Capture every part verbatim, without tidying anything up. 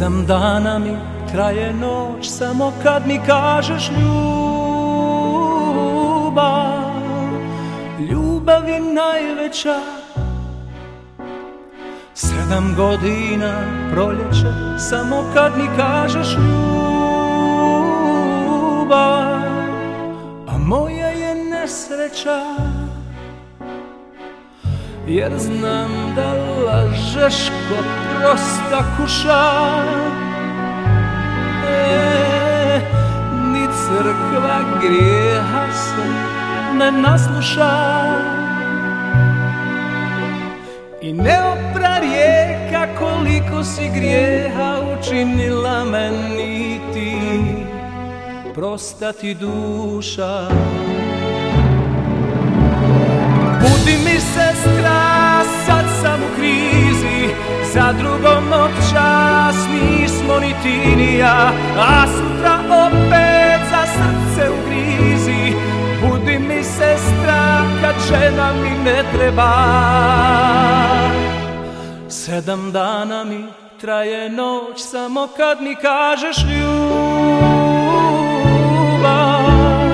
Sedam dana mi traje noć, samo kad mi kažeš ljubav. Ljubav je najveća. Sedam godina proljeće, samo kad mi kažeš ljubav. A moja je nesreća, jer znam da lažeš ko prosta kuša. E, ni crkva grijeha se ne nasluša, i ne opra rijeka koliko si grijeha učinila meni ti, prosta ti duša. Budi mi sestra, sad sam u krizi, za drugom noćas nismo ni ti ni ja, a sutra opet za srce u grizi. Budi mi sestra, kad žena mi ne treba. Sedam dana mi traje noć, samo kad mi kažeš ljubav.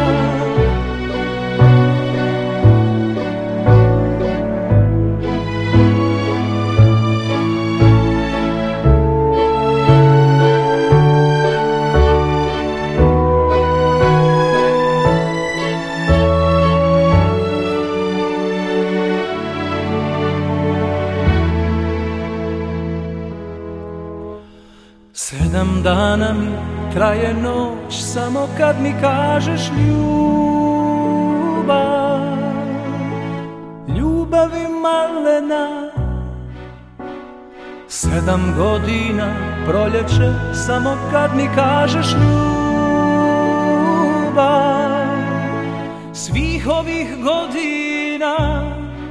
Sedam dana mi traje noć, samo kad mi kažeš ljubav. Ljubavi malena. Sedam godina proljeće, samo kad mi kažeš ljubav. Svih ovih godina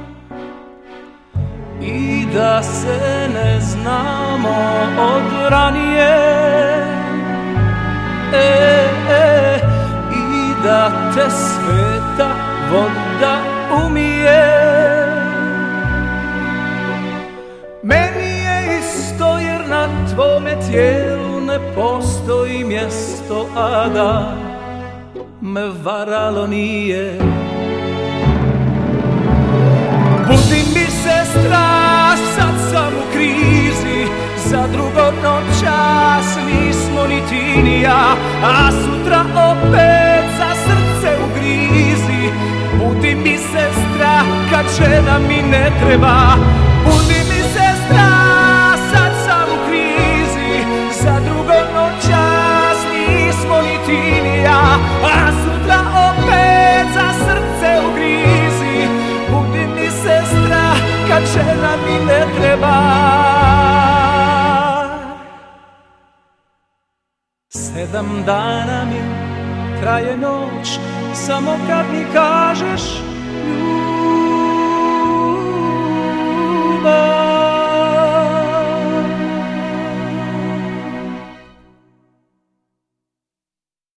i da se ne znamo od ranije, e, e, i da te sveta voda umije. Meni je isto, jer na tvome tijelu ne postoji mjesto, a da me varalo nije. Budi mi sestra, sad sam u krizi, za drugom noćas nismo ni ti ni ja, a sutra opet za srce u grizi. Budi mi sestra, kad žena mi ne treba. Budi mi sestra, sad sam u krizi, za drugom noćas nismo ni ti ni ja, a sutra opet za srce u grizi. Budi mi sestra, kad žena mi ne treba. Sedam dana mi traje noć, samo kad mi kažeš ljubav.